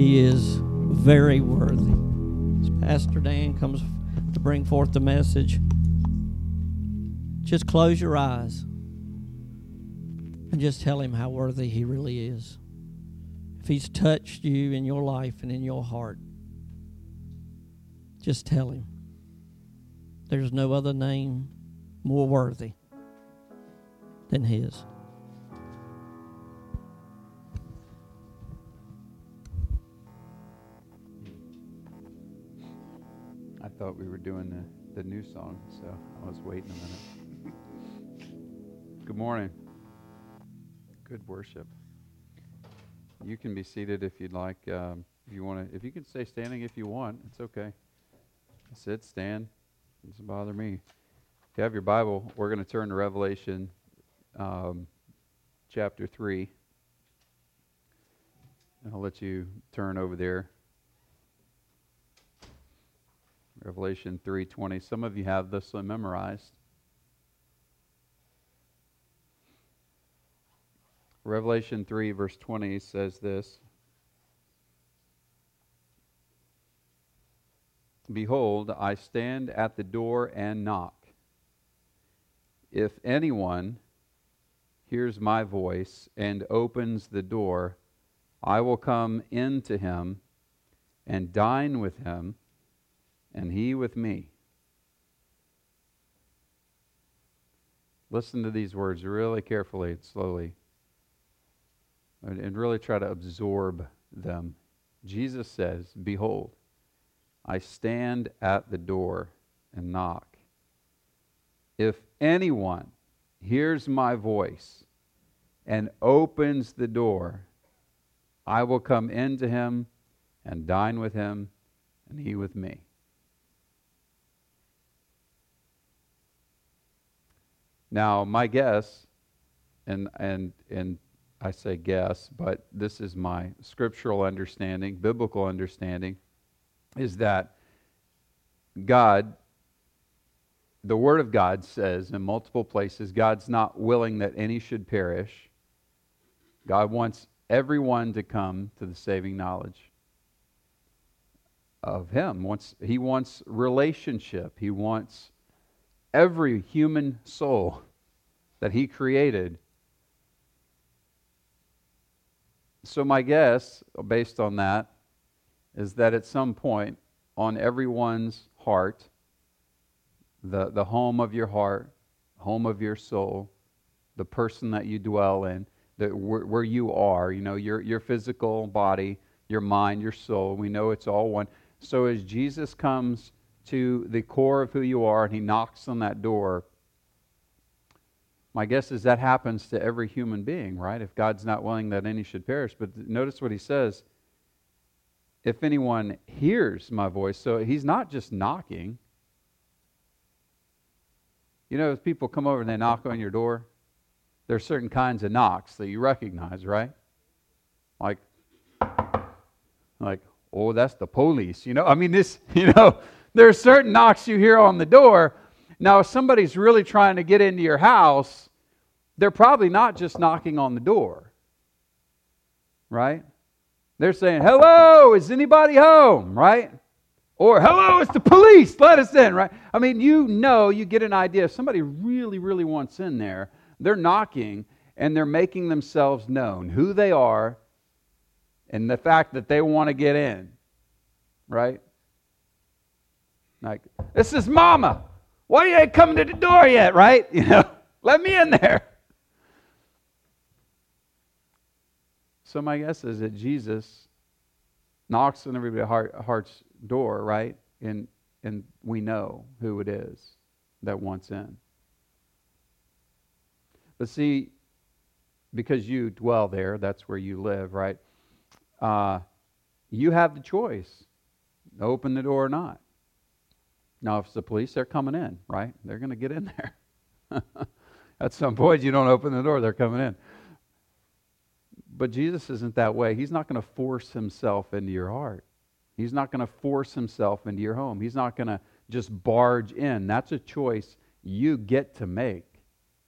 He is very worthy. As Pastor Dan comes to bring forth the message, just close your eyes and just tell Him how worthy He really is. If He's touched you in your life and in your heart, just tell Him. There's no other name more worthy than His. I thought we were doing the new song, so I was waiting a minute. Good morning. Good worship. You can be seated if you'd like. If you want to, if you can stay standing if you want, it's okay. Sit, stand. Doesn't bother me. If you have your Bible, we're going to turn to Revelation chapter 3. And I'll let you turn over there. Revelation 3:20. Some of you have this one memorized. Revelation 3 verse 20 says this. Behold, I stand at the door and knock. If anyone hears my voice and opens the door, I will come in to him and dine with him, and he with me. Listen to these words really carefully and slowly, and really try to absorb them. Jesus says, behold, I stand at the door and knock. If anyone hears my voice and opens the door, I will come into him and dine with him, and he with me. Now, my guess, and I say guess, but this is my scriptural understanding, biblical understanding, is that God, the Word of God says in multiple places, God's not willing that any should perish. God wants everyone to come to the saving knowledge of Him. He wants relationship. He wants every human soul that He created. So my guess, based on that, is that at some point on everyone's heart, the home of your heart, home of your soul, the person that you dwell in, where you are, your physical body, your mind, your soul, we know it's all one. So as Jesus comes to the core of who you are and He knocks on that door, my guess is that happens to every human being, right? If God's not willing that any should perish. But notice what He says. If anyone hears my voice, so He's not just knocking. As people come over and they knock on your door, there's certain kinds of knocks that you recognize, right? Like, oh, that's the police. There are certain knocks you hear on the door. Now, if somebody's really trying to get into your house, they're probably not just knocking on the door, right? They're saying, hello, is anybody home, right? Or, hello, it's the police, let us in, right? You get an idea. If somebody really, really wants in there, they're knocking and they're making themselves known, who they are, and the fact that they want to get in, right? Like, this is Mama. Why you ain't coming to the door yet, right? Let me in there. So my guess is that Jesus knocks on everybody's heart's door, right? And we know who it is that wants in. But see, because you dwell there, that's where you live, right? You have the choice to open the door or not. Now, if it's the police, they're coming in, right? They're going to get in there. At some point, you don't open the door, they're coming in. But Jesus isn't that way. He's not going to force Himself into your heart. He's not going to force Himself into your home. He's not going to just barge in. That's a choice you get to make.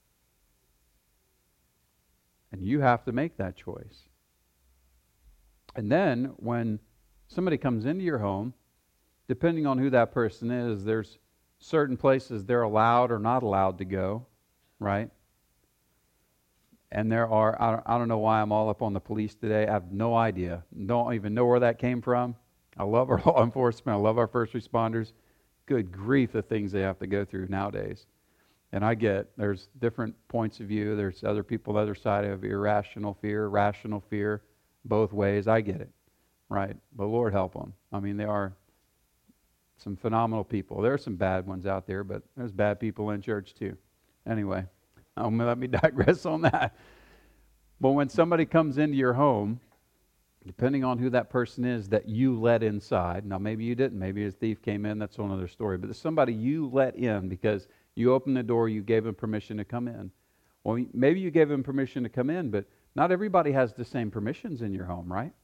And you have to make that choice. And then when somebody comes into your home, depending on who that person is, there's certain places they're allowed or not allowed to go, right? And there are, I don't know why I'm all up on the police today. I have no idea. Don't even know where that came from. I love our law enforcement. I love our first responders. Good grief, the things they have to go through nowadays. And I get there's different points of view. There's other people on the other side of irrational fear, rational fear, both ways. I get it, right? But Lord help them. I mean, they are some phenomenal people. There are some bad ones out there, but there's bad people in church too. Anyway, let me digress on that. But when somebody comes into your home, depending on who that person is that you let inside, now maybe you didn't, maybe a thief came in, that's another story, but there's somebody you let in because you opened the door, you gave them permission to come in. Well, maybe you gave them permission to come in, but not everybody has the same permissions in your home, right?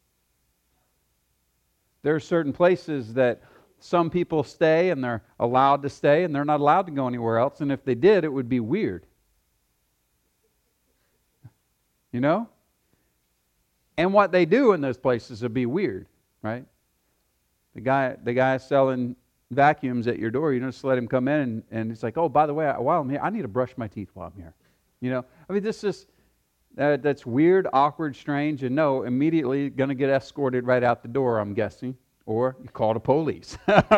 There are certain places that some people stay and they're allowed to stay and they're not allowed to go anywhere else, and if they did, it would be weird. You know? And what they do in those places would be weird, right? The guy selling vacuums at your door, you just let him come in and it's like, oh, by the way, while I'm here, I need to brush my teeth while I'm here. You know? I mean, this is, that's weird, awkward, strange, and no, immediately going to get escorted right out the door, I'm guessing. Or you call the police.